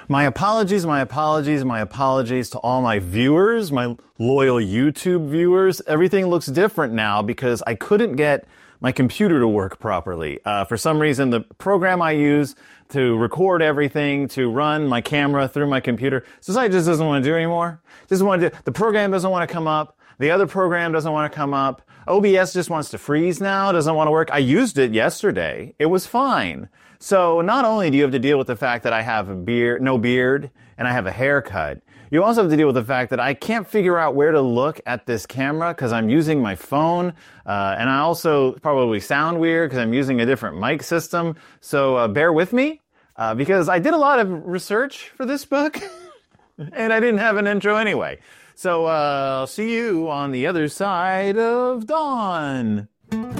My apologies to all my viewers, my loyal YouTube viewers. Everything looks different now because I couldn't get my computer to work properly. For some reason, the program I use to record everything, to run my camera through my computer, society just doesn't want to do anymore. The program doesn't want to come up. The other program doesn't want to come up. OBS just wants to freeze now, doesn't want to work. I used it yesterday. It was fine. So not only do you have to deal with the fact that I have no beard, and I have a haircut, you also have to deal with the fact that I can't figure out where to look at this camera because I'm using my phone, and I also probably sound weird because I'm using a different mic system. So bear with me, because I did a lot of research for this book, and I didn't have an intro anyway. So I'll see you on the other side of dawn.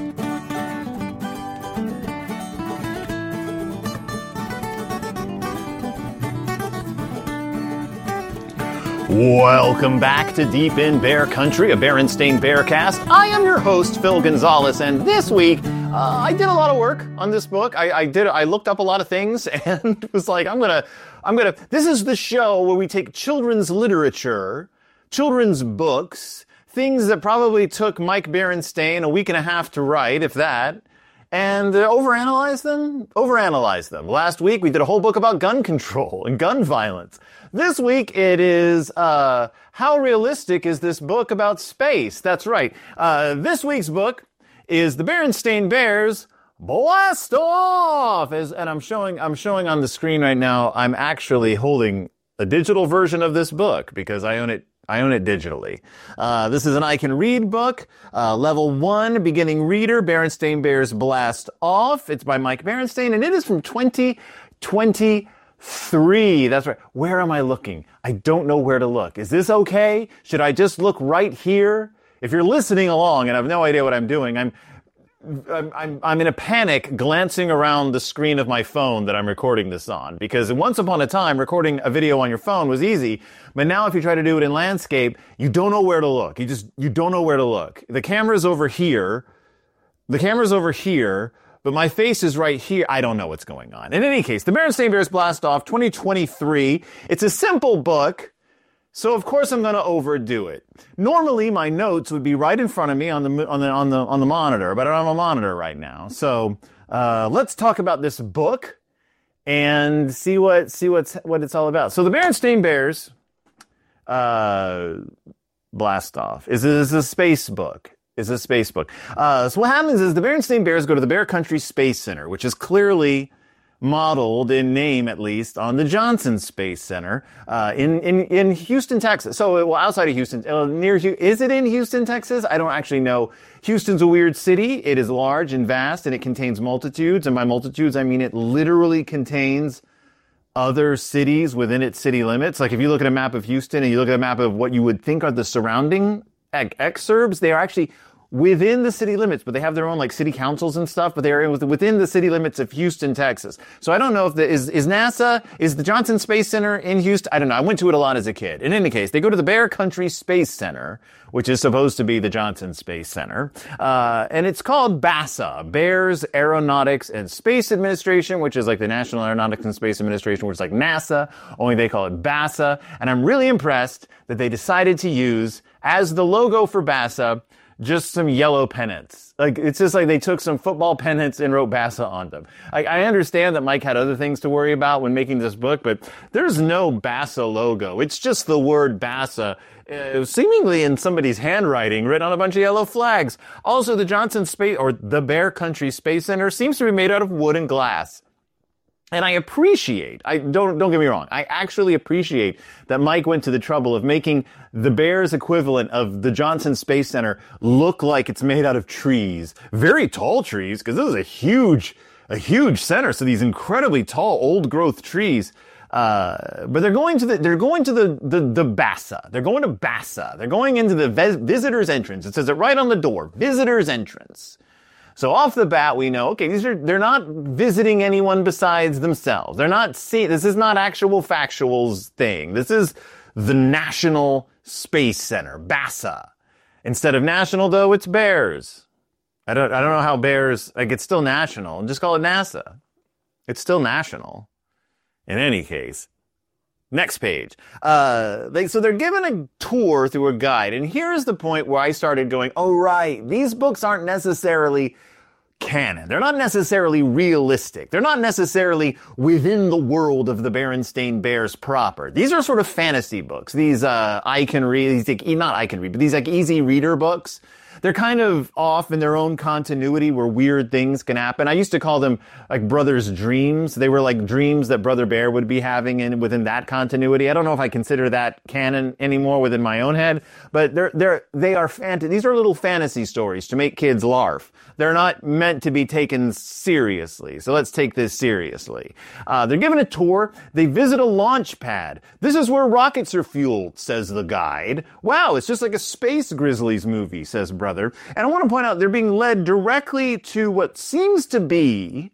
Welcome back to Deep in Bear Country, a Berenstain Bearcast. I am your host, Phil Gonzalez, and this week, I did a lot of work on this book. I looked up a lot of things and was like, this is the show where we take children's literature, children's books, things that probably took Mike Berenstain a week and a half to write, if that, and overanalyze them. Last week, we did a whole book about gun control and gun violence. This week, it is, how realistic is this book about space? That's right. This week's book is The Berenstain Bears Blast Off! And I'm showing on the screen right now, I'm actually holding a digital version of this book because I own it digitally. This is an I Can Read book, level 1, beginning reader, Berenstain Bears Blast Off. It's by Mike Berenstain, and it is from 2023. That's right. Where am I looking? I don't know where to look. Is this okay? Should I just look right here? If you're listening along and I have no idea what I'm doing, I'm in a panic glancing around the screen of my phone that I'm recording this on, because once upon a time, recording a video on your phone was easy, but now if you try to do it in landscape, you don't know where to look. You don't know where to look. The camera's over here, but my face is right here. I don't know what's going on. In any case, The Berenstain Bears Blast Off 2023. It's a simple book, so of course I'm going to overdo it. Normally my notes would be right in front of me on the monitor, but I don't have a monitor right now. So let's talk about this book and see what it's all about. So The Berenstain Bears Blast Off is a space book. So what happens is the Berenstain Bears go to the Bear Country Space Center, which is clearly modeled in name, at least, on the Johnson Space Center, in Houston, Texas. So, well, outside of Houston, is it in Houston, Texas? I don't actually know. Houston's a weird city. It is large and vast, and it contains multitudes. And by multitudes, I mean it literally contains other cities within its city limits. Like if you look at a map of Houston and you look at a map of what you would think are the surrounding exurbs, they are actually within the city limits, but they have their own like city councils and stuff, but they're within the city limits of Houston, Texas. So I don't know if is the Johnson Space Center in Houston? I don't know. I went to it a lot as a kid. In any case, they go to the Bear Country Space Center, which is supposed to be the Johnson Space Center. And it's called BASA, Bears Aeronautics and Space Administration, which is like the National Aeronautics and Space Administration, which is like NASA, only they call it BASA. And I'm really impressed that they decided to use, as the logo for BASA, just some yellow pennants. Like, it's just like they took some football pennants and wrote BASA on them. I understand that Mike had other things to worry about when making this book, but there's no BASA logo. It's just the word BASA, seemingly in somebody's handwriting, written on a bunch of yellow flags. Also, the Johnson Space, or the Bear Country Space Center, seems to be made out of wood and glass. And I appreciate, don't get me wrong, I actually appreciate that Mike went to the trouble of making the Bears equivalent of the Johnson Space Center look like it's made out of trees. Very tall trees, because this is a huge center, so these incredibly tall, old-growth trees. But they're going to the BASA. They're going to BASA. They're going into the visitor's entrance. It says it right on the door, visitor's entrance. So off the bat, we know, okay, they're not visiting anyone besides themselves. This is not actual factuals thing. This is the National Space Center, BASA. Instead of national, though, it's Bears. I don't know how Bears, like, it's still national. Just call it NASA. It's still national. In any case. Next page. So they're given a tour through a guide, and here's the point where I started going, oh right, these books aren't necessarily canon. They're not necessarily realistic. They're not necessarily within the world of the Berenstain Bears proper. These are sort of fantasy books. These, I can read, not I can read, but these like easy reader books. They're kind of off in their own continuity where weird things can happen. I used to call them like Brother's Dreams. They were like dreams that Brother Bear would be having within that continuity. I don't know if I consider that canon anymore within my own head, but they are these are little fantasy stories to make kids laugh. They're not meant to be taken seriously. So let's take this seriously. They're given a tour. They visit a launch pad. This is where rockets are fueled, says the guide. Wow, it's just like a Space Grizzlies movie, says Brother. And I want to point out they're being led directly to what seems to be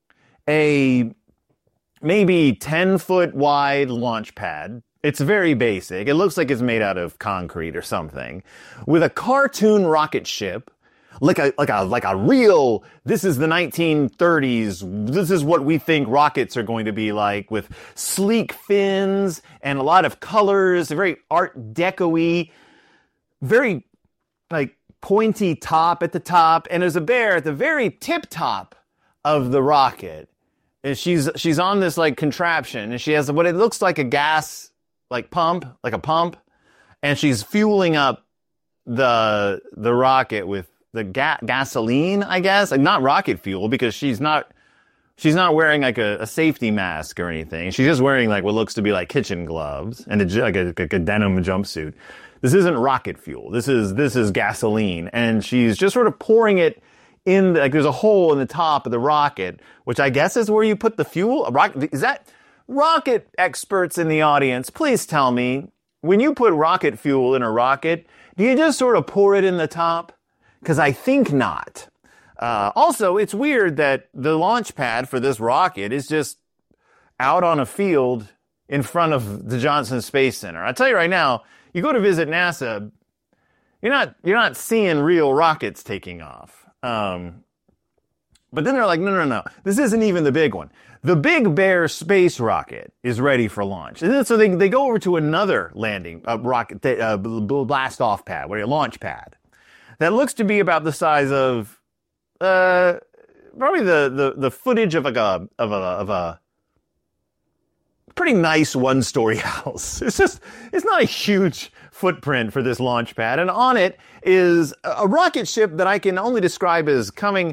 a maybe 10-foot wide launch pad. It's very basic. It looks like it's made out of concrete or something, with a cartoon rocket ship. Like a real, this is the 1930s, this is what we think rockets are going to be like, with sleek fins and a lot of colors, very Art Deco-y, very like pointy top at the top, and there's a bear at the very tip top of the rocket. And she's on this like contraption, and she has what it looks like a gas like pump, like a pump, and she's fueling up the rocket with the gasoline, I guess, like not rocket fuel, because she's not wearing like a safety mask or anything. She's just wearing like what looks to be like kitchen gloves and like a denim jumpsuit. This isn't rocket fuel. This is gasoline, and she's just sort of pouring it in. Like there's a hole in the top of the rocket, which I guess is where you put the fuel. Is that rocket experts in the audience? Please tell me, when you put rocket fuel in a rocket, do you just sort of pour it in the top? Because I think not. Also, it's weird that the launch pad for this rocket is just out on a field in front of the Johnson Space Center. I'll tell you right now, you go to visit NASA, you're not seeing real rockets taking off. But then they're like, no, this isn't even the big one. The Big Bear space rocket is ready for launch. And then, so they go over to another landing rocket, blast off pad, a launch pad. That looks to be about the size of, probably the footage of a pretty nice one-story house. It's not a huge footprint for this launch pad. And on it is a rocket ship that I can only describe as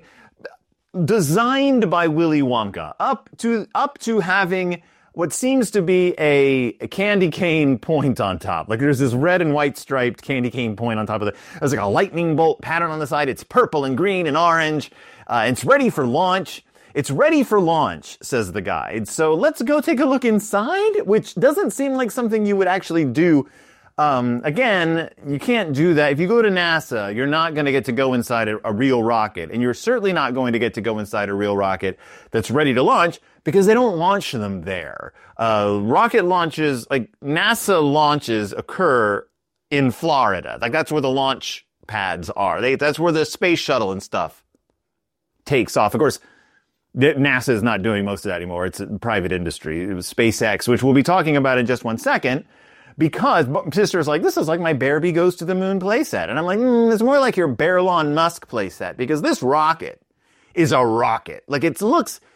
designed by Willy Wonka, up to having what seems to be a candy cane point on top. Like there's this red and white striped candy cane point on top of it. There's like a lightning bolt pattern on the side. It's purple and green and orange. It's ready for launch. It's ready for launch, says the guide. So let's go take a look inside, which doesn't seem like something you would actually do. Again, you can't do that. If you go to NASA, you're not going to get to go inside a real rocket. And you're certainly not going to get to go inside a real rocket that's ready to launch, because they don't launch them there. Rocket launches, like NASA launches, occur in Florida. Like that's where the launch pads are. That's where the space shuttle and stuff takes off. Of course, NASA is not doing most of that anymore. It's a private industry. It was SpaceX, which we'll be talking about in just one second. Because my sister's like, this is like my Bearby Goes to the Moon playset. And I'm like, it's more like your Bearlawn Musk playset, because this rocket is a rocket. Like it's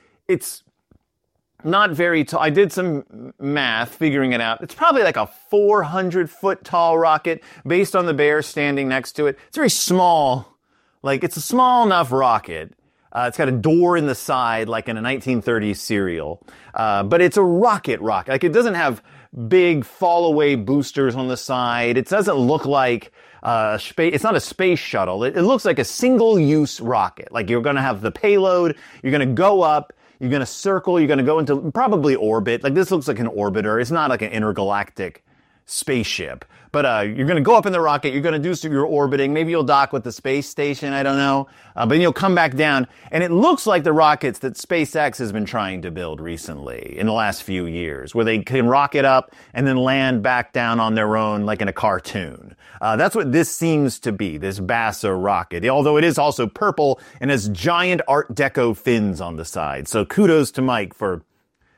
not very tall. I did some math figuring it out. It's probably like a 400-foot tall rocket based on the bear standing next to it. It's very small. Like it's a small enough rocket. It's got a door in the side like in a 1930s serial. But it's a rocket. Like it doesn't have big fall-away boosters on the side. It doesn't look like it's not a space shuttle. It looks like a single-use rocket. Like you're going to have the payload, you're going to go up, you're going to circle, you're going to go into probably orbit. Like this looks like an orbiter. It's not like an intergalactic spaceship. But you're going to go up in the rocket, you're going to do some your orbiting, maybe you'll dock with the space station, I don't know. But then you'll come back down, and it looks like the rockets that SpaceX has been trying to build recently, in the last few years, where they can rocket up and then land back down on their own like in a cartoon. That's what this seems to be, this Bassa rocket, although it is also purple and has giant Art Deco fins on the side. So kudos to Mike for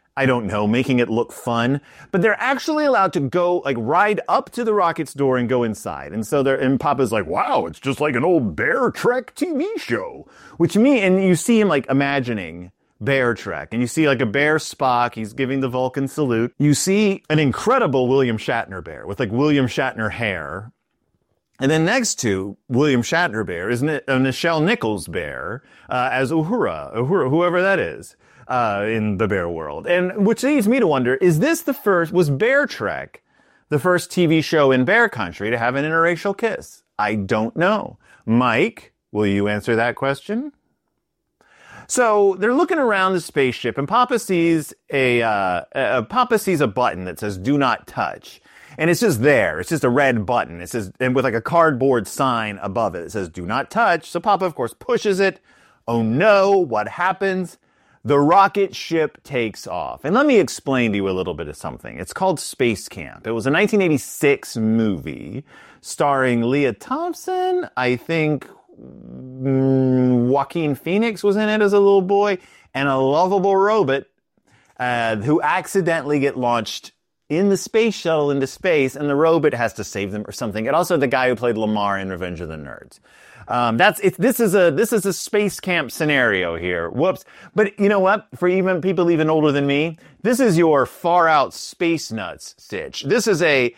I don't know, making it look fun, but they're actually allowed to go, like, ride up to the rocket's door and go inside. And so and Papa's like, wow, it's just like an old Bear Trek TV show, and you see him, like, imagining Bear Trek, and you see, like, a bear Spock, he's giving the Vulcan salute. You see an incredible William Shatner bear with, like, William Shatner hair. And then next to William Shatner bear is a Nichelle Nichols bear, as Uhura, whoever that is. In the bear world. And which leads me to wonder, was Bear Trek the first TV show in Bear Country to have an interracial kiss? I don't know. Mike, will you answer that question? So they're looking around the spaceship and Papa sees a button that says do not touch. And it's just there. It's just a red button. It says, and with like a cardboard sign above it, it says do not touch. So Papa, of course, pushes it. Oh no, what happens? The rocket ship takes off. And let me explain to you a little bit of something. It's called Space Camp. It was a 1986 movie starring Leah Thompson. I think Joaquin Phoenix was in it as a little boy, and a lovable robot who accidentally get launched in the space shuttle into space, and the robot has to save them or something. And also the guy who played Lamar in Revenge of the Nerds. This is a space camp scenario here. Whoops. But you know what? For even people even older than me, this is your far out space nuts stitch. This is a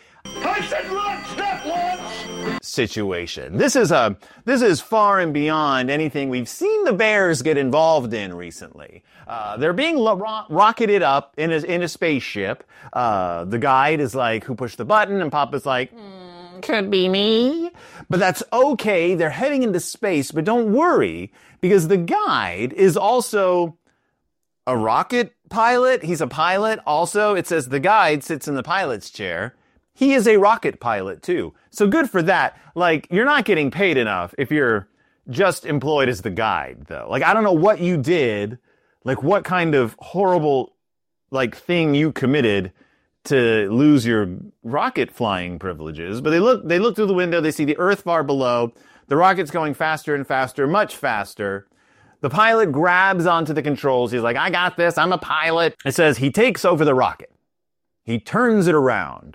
situation. This is far and beyond anything we've seen the Bears get involved in recently. They're being rocketed up in a spaceship. The guide is like, who pushed the button? And Papa's like, could be me. But that's okay. They're heading into space, but don't worry, because the guide is also a rocket pilot. He's a pilot. Also, it says the guide sits in the pilot's chair. He is a rocket pilot too. So good for that. Like, you're not getting paid enough if you're just employed as the guide, though. Like, I don't know what you did, like what kind of horrible, like, thing you committed to lose your rocket flying privileges. But they look through the window, they see the Earth far below, the rocket's going faster and faster, much faster. The pilot grabs onto the controls. He's like, I got this, I'm a pilot. It says he takes over the rocket. He turns it around,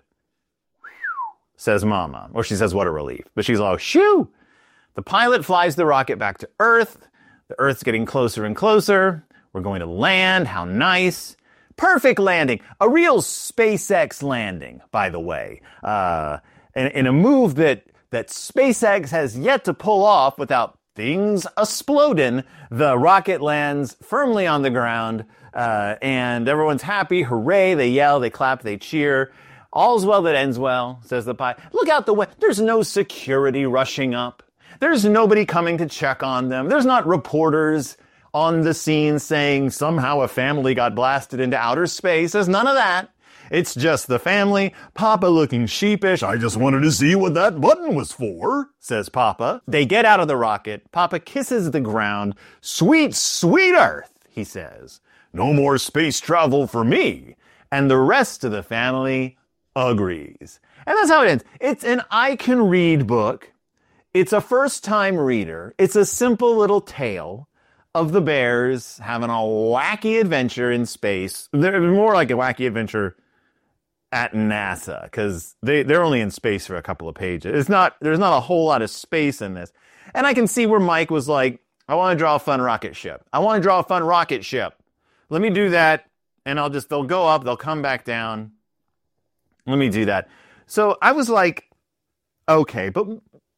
says Mama. Or she says, what a relief. But she's like, shoo! The pilot flies the rocket back to Earth. The Earth's getting closer and closer. We're going to land, how nice. Perfect landing. A real SpaceX landing, by the way. In a move that SpaceX has yet to pull off without things exploding. The rocket lands firmly on the ground, and everyone's happy. Hooray, they yell, they clap, they cheer. All's well that ends well, says the pilot. Look out the way. There's no security rushing up. There's nobody coming to check on them. There's not reporters on the scene saying somehow a family got blasted into outer space. There's none of that. It's just the family. Papa looking sheepish. I just wanted to see what that button was for, says Papa. They get out of the rocket. Papa kisses the ground. Sweet, sweet Earth, he says. No more space travel for me. And the rest of the family agrees. And that's how it ends. It's an I can read book. It's a first-time reader. It's a simple little tale of the Bears having a wacky adventure in space. They're more like a wacky adventure at NASA, because they're only in space for a couple of pages. There's not a whole lot of space in this. And I can see where Mike was like, I want to draw a fun rocket ship. I want to draw a fun rocket ship. Let me do that, and they'll go up, they'll come back down. Let me do that. So I was like, okay, but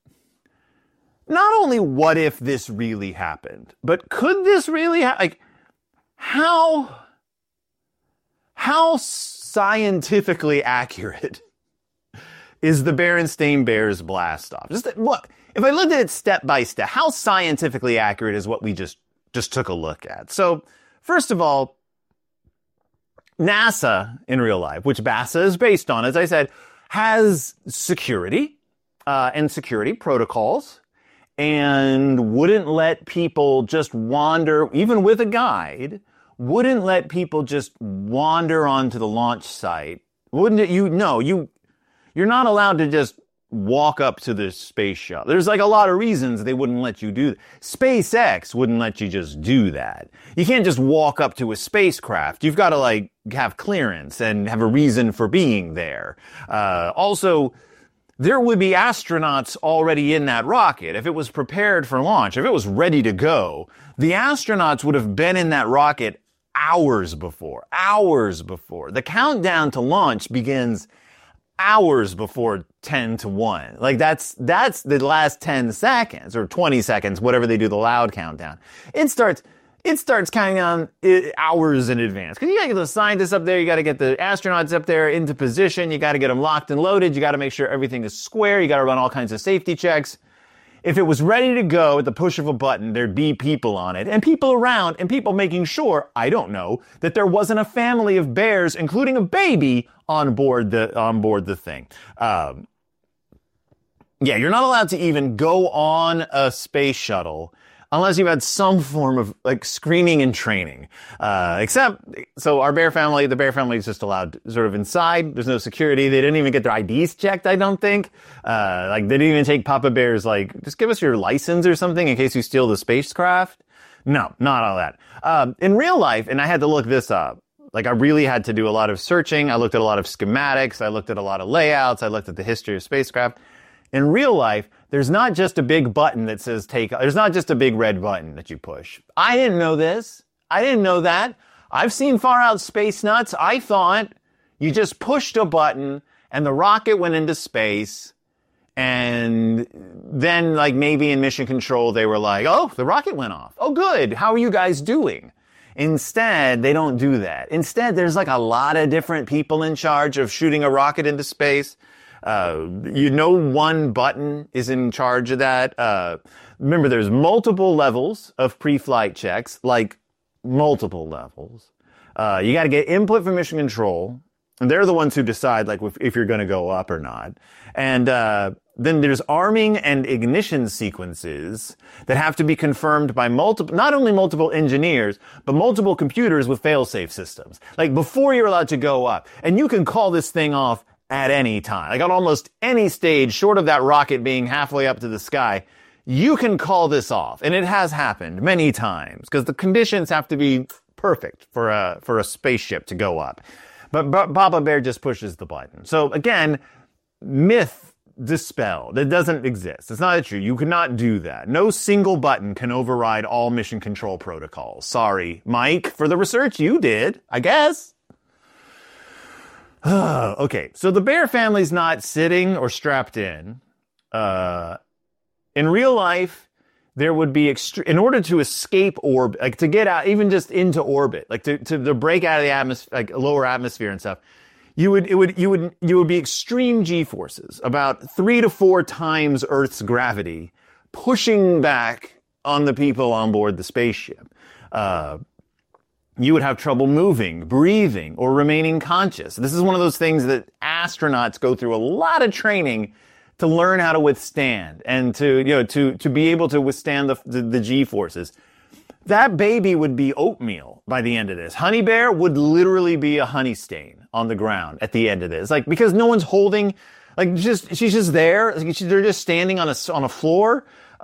not only what if this really happened, but could this really happen? Like, how scientifically accurate is the Berenstain Bears blast off? Just look, if I looked at it step by step, how scientifically accurate is what we just took a look at? So, first of all, NASA in real life, which BASA is based on, as I said, has security and security protocols, and wouldn't let people just wander, even with a guide, wouldn't let people just wander onto the launch site. Wouldn't it? You're not allowed to just walk up to the space shuttle. There's like a lot of reasons they wouldn't let you do that. SpaceX wouldn't let you just do that. You can't just walk up to a spacecraft. You've got to like have clearance and have a reason for being there. Also, there would be astronauts already in that rocket. If it was prepared for launch, if it was ready to go, the astronauts would have been in that rocket hours before. The countdown to launch begins hours before 10 to 1. Like that's the last 10 seconds or 20 seconds, whatever they do the loud countdown. It starts counting on hours in advance. Cause you gotta get the scientists up there, you gotta get the astronauts up there into position, you gotta get them locked and loaded, you gotta make sure everything is square, you gotta run all kinds of safety checks. If it was ready to go at the push of a button, there'd be people on it, and people around, and people making sure, I don't know, that there wasn't a family of bears, including a baby, on board the thing. Yeah, you're not allowed to even go on a space shuttle unless you've had some form of like screening and training. So the Bear family is just allowed sort of inside. There's no security. They didn't even get their IDs checked, I don't think. They didn't even take Papa Bear's like, just give us your license or something in case you steal the spacecraft. No, not all that. In real life, and I had to look this up, like I really had to do a lot of searching. I looked at a lot of schematics. I looked at a lot of layouts. I looked at the history of spacecraft. In real life, there's not just a big button that says there's not just a big red button that you push. I didn't know this. I didn't know that. I've seen Far Out Space Nuts. I thought you just pushed a button and the rocket went into space, and then like maybe in mission control they were like, oh, the rocket went off. Oh, good. How are you guys doing? Instead, they don't do that. Instead, there's like a lot of different people in charge of shooting a rocket into space. One button is in charge of that. Remember, there's multiple levels of pre-flight checks, like multiple levels. You got to get input from mission control, and they're the ones who decide, like, if you're going to go up or not. And then there's arming and ignition sequences that have to be confirmed by not only multiple engineers, but multiple computers with fail-safe systems. Like, before you're allowed to go up. And you can call this thing off at any time. Like on almost any stage, short of that rocket being halfway up to the sky, you can call this off. And it has happened many times because the conditions have to be perfect for a spaceship to go up. But Papa Bear just pushes the button. So again, myth dispelled. It doesn't exist. It's not true. You cannot do that. No single button can override all mission control protocols. Sorry, Mike, for the research you did, I guess. Okay, so the Bear family's not sitting or strapped in. In real life, there would be in order to escape orbit, like to get out, even just into orbit, like to break out of the atmosphere, like lower atmosphere and stuff. You would be extreme G-forces, about 3 to 4 times Earth's gravity, pushing back on the people on board the spaceship. You would have trouble moving, breathing, or remaining conscious. This is one of those things that astronauts go through a lot of training to learn how to withstand and to be able to withstand the G-forces. That baby would be oatmeal by the end of this. Honey Bear would literally be a honey stain on the ground at the end of this. Like, because no one's holding, like, she's just there. They're just standing on a floor.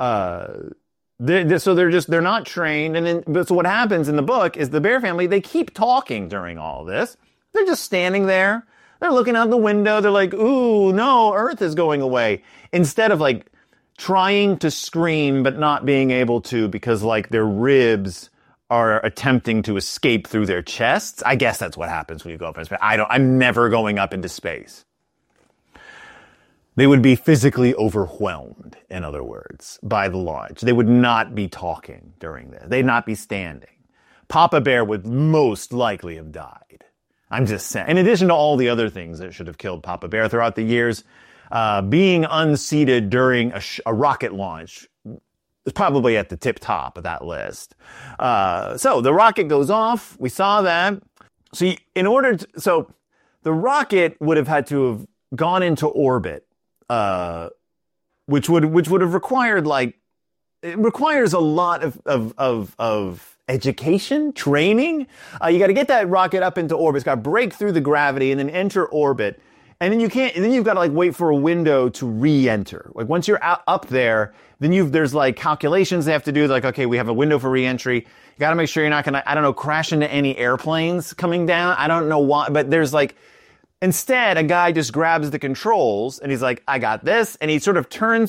They're not trained. And then, so what happens in the book is the Bear family, they keep talking during all this. They're just standing there. They're looking out the window. They're like, ooh, no, Earth is going away. Instead of like trying to scream, but not being able to because like their ribs are attempting to escape through their chests. I guess that's what happens when you go up in space. I'm never going up into space. They would be physically overwhelmed, in other words, by the launch. They would not be talking during this. They'd not be standing. Papa Bear would most likely have died. I'm just saying. In addition to all the other things that should have killed Papa Bear throughout the years, being unseated during a rocket launch is probably at the tip top of that list. So the rocket goes off. We saw that. So the rocket would have had to have gone into orbit. Which would have required it requires a lot of education, training. You got to get that rocket up into orbit. It's got to break through the gravity and then enter orbit. And then then you've got to like wait for a window to re-enter. Like once you're up there, then there's like calculations they have to do. Like, okay, we have a window for re-entry. You got to make sure you're not going to, I don't know, crash into any airplanes coming down. I don't know why, but there's like, instead, a guy just grabs the controls and he's like, I got this. And he sort of turns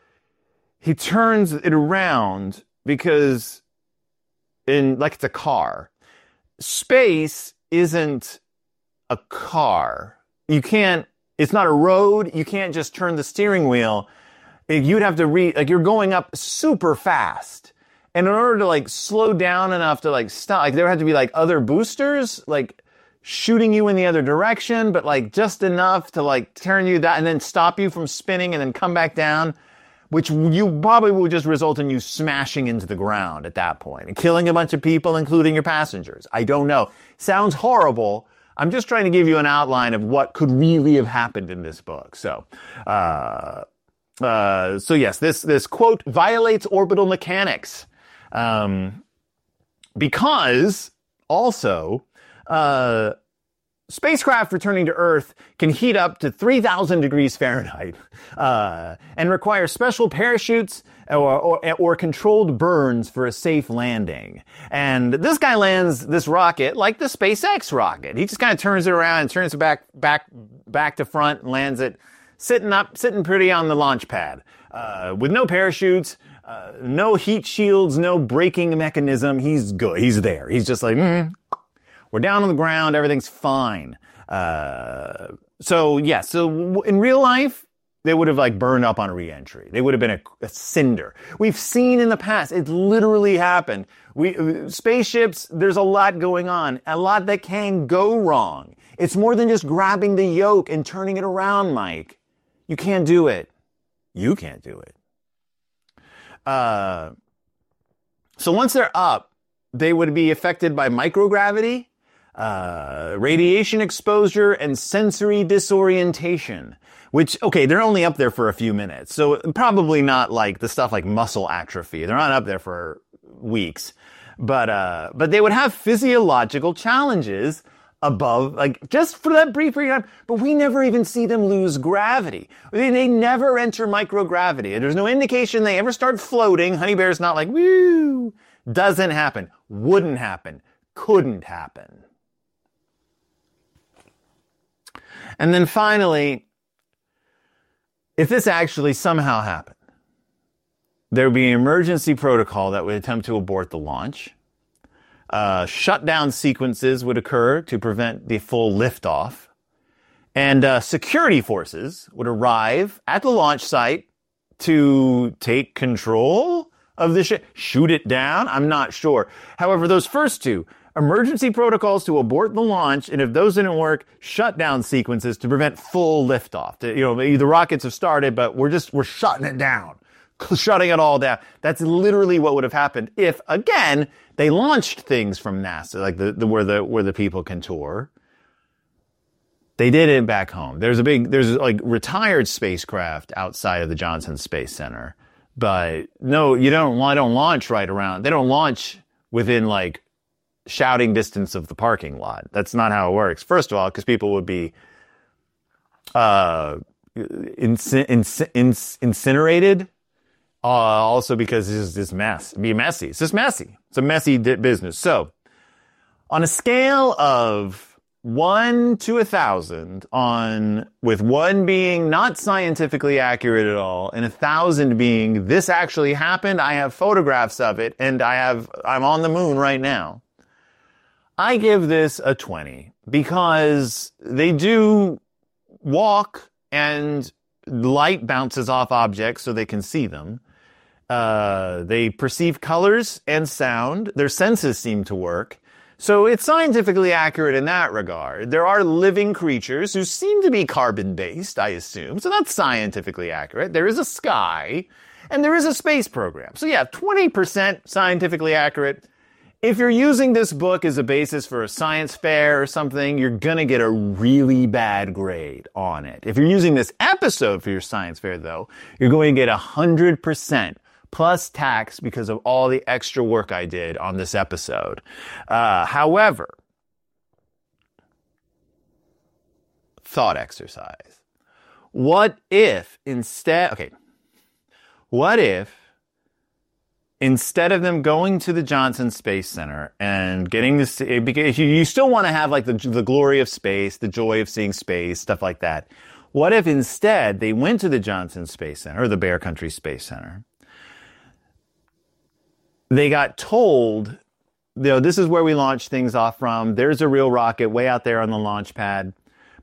it around because like it's a car. Space isn't a car. It's not a road. You can't just turn the steering wheel. You'd have to you're going up super fast. And in order to like slow down enough to like stop, like there had to be like other boosters, like shooting you in the other direction, but like just enough to like turn you down and then stop you from spinning and then come back down, which you probably would just result in you smashing into the ground at that point and killing a bunch of people, including your passengers. I don't know. Sounds horrible. I'm just trying to give you an outline of what could really have happened in this book. So yes, this quote violates orbital mechanics. Because also, spacecraft returning to Earth can heat up to 3,000 degrees Fahrenheit, and require special parachutes or controlled burns for a safe landing. And this guy lands this rocket like the SpaceX rocket. He just kind of turns it around and turns it back to front and lands it sitting pretty on the launch pad, with no parachutes, no heat shields, no braking mechanism. He's good. He's there. He's just like, we're down on the ground. Everything's fine. So in real life, they would have like burned up on re-entry. They would have been a cinder. We've seen in the past. It literally happened. Spaceships, there's a lot going on. A lot that can go wrong. It's more than just grabbing the yoke and turning it around, Mike. You can't do it. You can't do it. So once they're up, they would be affected by microgravity, radiation exposure, and sensory disorientation. Which, okay, they're only up there for a few minutes. So probably not like the stuff like muscle atrophy. They're not up there for weeks. But they would have physiological challenges above, like, just for that brief period of time. But we never even see them lose gravity. They never enter microgravity. There's no indication they ever start floating. Honey Bear's not like, woo! Doesn't happen. Wouldn't happen. Couldn't happen. And then finally, if this actually somehow happened, there would be an emergency protocol that would attempt to abort the launch. Shutdown sequences would occur to prevent the full liftoff. And security forces would arrive at the launch site to take control of the ship. Shoot it down? I'm not sure. However, those first two, emergency protocols to abort the launch, and if those didn't work, shutdown sequences to prevent full liftoff. The rockets have started, but we're shutting it down. Shutting it all down. That's literally what would have happened if, again, they launched things from NASA, like where the people can tour. They did it back home. There's like retired spacecraft outside of the Johnson Space Center, but no, they don't launch right around. They don't launch within like shouting distance of the parking lot. That's not how it works. First of all, because people would be incinerated. Also because it's just mess. It'd be messy. It's just messy. It's a messy business. So, on a scale of 1 to 1,000, with 1 being not scientifically accurate at all, and 1,000 being this actually happened, I have photographs of it, and I'm on the moon right now. I give this a 20 because they do walk and light bounces off objects so they can see them. They perceive colors and sound. Their senses seem to work. So it's scientifically accurate in that regard. There are living creatures who seem to be carbon-based, I assume. So that's scientifically accurate. There is a sky, and there is a space program. So yeah, 20% scientifically accurate. If you're using this book as a basis for a science fair or something, you're gonna get a really bad grade on it. If you're using this episode for your science fair, though, you're going to get 100% plus tax because of all the extra work I did on this episode. However, thought exercise. What if instead of them going to the Johnson Space Center and getting this, because you still want to have like the glory of space, the joy of seeing space, stuff like that. What if instead they went to the Johnson Space Center or the Bear Country Space Center? They got told, this is where we launch things off from. There's a real rocket way out there on the launch pad.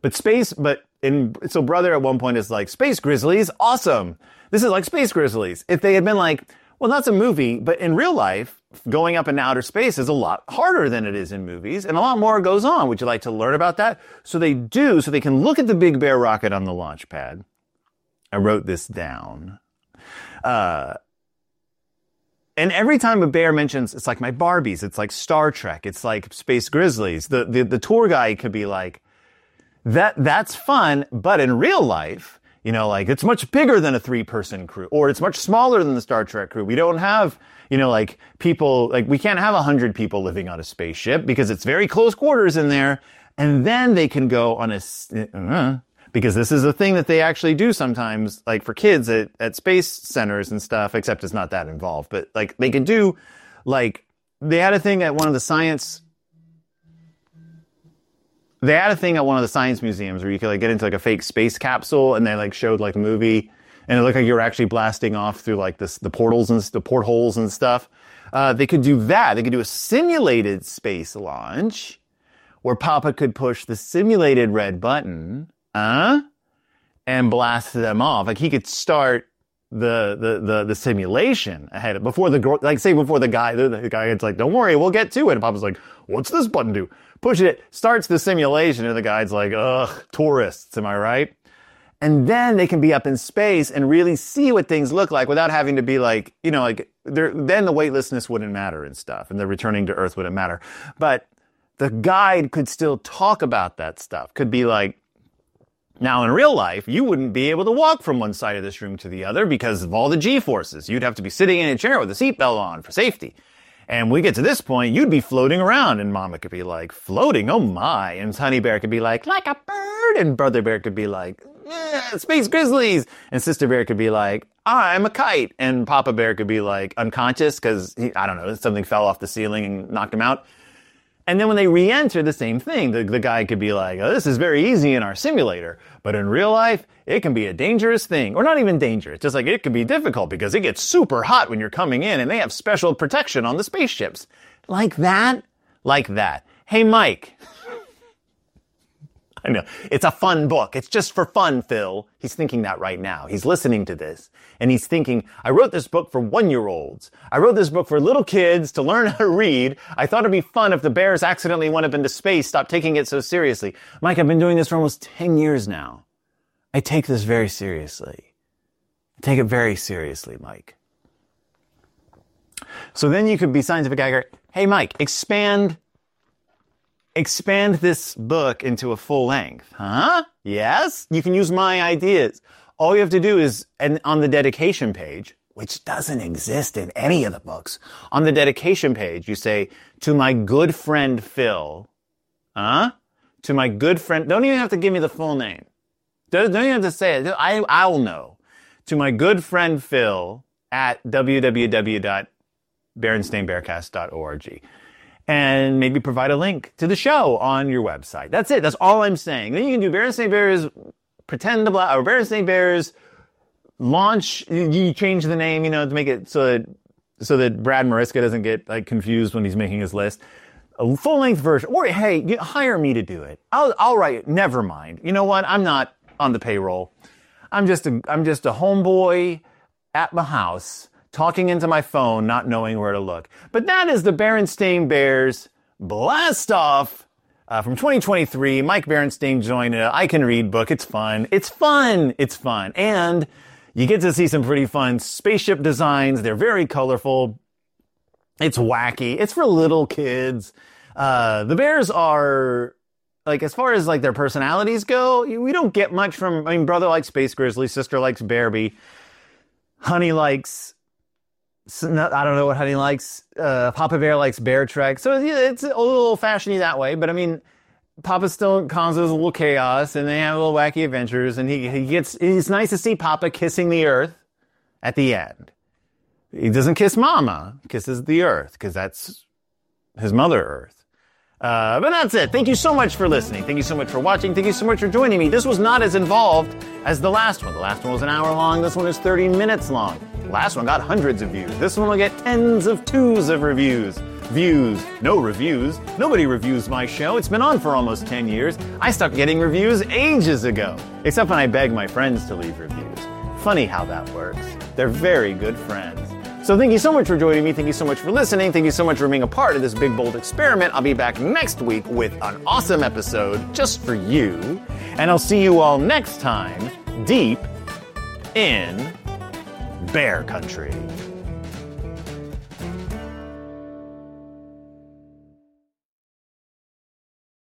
So Brother at one point is like, Space Grizzlies, awesome. This is like Space Grizzlies. If they had been like, well, that's a movie, but in real life, going up in outer space is a lot harder than it is in movies, and a lot more goes on. Would you like to learn about that? So they do, so they can look at the Big Bear rocket on the launch pad. I wrote this down. And every time a bear mentions, it's like my Barbies, it's like Star Trek, it's like Space Grizzlies, the tour guide could be like, that's fun, but in real life, like it's much bigger than a 3-person crew, or it's much smaller than the Star Trek crew. We don't have, like people, like we can't have 100 people living on a spaceship because it's very close quarters in there. And then they can go on because this is a thing that they actually do sometimes, like for kids at space centers and stuff, except it's not that involved. But like they can do, like they had a thing at one of the science museums where you could like get into like a fake space capsule, and they like showed like a movie, and it looked like you were actually blasting off through like the portals and the portholes and stuff. They could do that. They could do a simulated space launch where Papa could push the simulated red button, and blast them off. Like he could start the simulation before the guy's like, don't worry, we'll get to it. And Papa's like, what's this button do? Push it, starts the simulation, and the guide's like, ugh, tourists, am I right? And then they can be up in space and really see what things look like without having to be like, then the weightlessness wouldn't matter and stuff, and the returning to Earth wouldn't matter. But the guide could still talk about that stuff. Could be like, now in real life, you wouldn't be able to walk from one side of this room to the other because of all the G-forces. You'd have to be sitting in a chair with a seatbelt on for safety. And we get to this point, you'd be floating around, and Mama could be like, floating? Oh my. And Honey Bear could be like a bird. And Brother Bear could be like, Space Grizzlies. And Sister Bear could be like, I'm a kite. And Papa Bear could be like unconscious because, something fell off the ceiling and knocked him out. And then when they re-enter, the same thing. The guy could be like, this is very easy in our simulator. But in real life, it can be a dangerous thing. Or not even dangerous. Just like it can be difficult because it gets super hot when you're coming in, and they have special protection on the spaceships. Like that. Hey, Mike. I know. It's a fun book. It's just for fun, Phil. He's thinking that right now. He's listening to this. And he's thinking, I wrote this book for 1-year-olds. I wrote this book for little kids to learn how to read. I thought it'd be fun if the bears accidentally went up into space. Stop taking it so seriously. Mike, I've been doing this for almost 10 years now. I take this very seriously. I take it very seriously, Mike. So then you could be scientific guy. Hey, Mike, expand this book into a full length. Huh? Yes? You can use my ideas. All you have to do is, and on the dedication page, which doesn't exist in any of the books, on the dedication page, you say, to my good friend Phil. To my good friend, don't even have to give me the full name. Don't even have to say it. I'll know. To my good friend Phil at www.berenstainbearcast.org. And maybe provide a link to the show on your website. That's it. That's all I'm saying. Then you can do Berenstain Bears pretend to or Berenstain Bears launch. You change the name, to make it so that Brad Mariska doesn't get like confused when he's making his list. A full length version, or hey, hire me to do it. I'll write it. Never mind. You know what? I'm not on the payroll. I'm just a homeboy at my house, talking into my phone, not knowing where to look. But that is the Berenstain Bears Blast Off from 2023. Mike Berenstain joined a I Can Read book. It's fun. It's fun. And you get to see some pretty fun spaceship designs. They're very colorful. It's wacky. It's for little kids. The bears are, like, as far as like their personalities go, we don't get much from, Brother likes Space Grizzly, Sister likes Bearby, Honey likes, I don't know what Honey likes. Papa Bear likes Bear Trek. So yeah, it's a little old-fashioned that way. But Papa still causes a little chaos, and they have little wacky adventures, and it's nice to see Papa kissing the earth at the end. He doesn't kiss Mama, he kisses the earth, because that's his Mother Earth. But that's it. Thank you so much for listening. Thank you so much for watching. Thank you so much for joining me. This was not as involved as the last one. The last one was an hour long. This one is 30 minutes long. The last one got hundreds of views. This one will get tens of twos of reviews. Views. No reviews. Nobody reviews my show. It's been on for almost 10 years. I stopped getting reviews ages ago. Except when I beg my friends to leave reviews. Funny how that works. They're very good friends. So thank you so much for joining me. Thank you so much for listening. Thank you so much for being a part of this big, bold experiment. I'll be back next week with an awesome episode just for you. And I'll see you all next time, deep in Bear Country.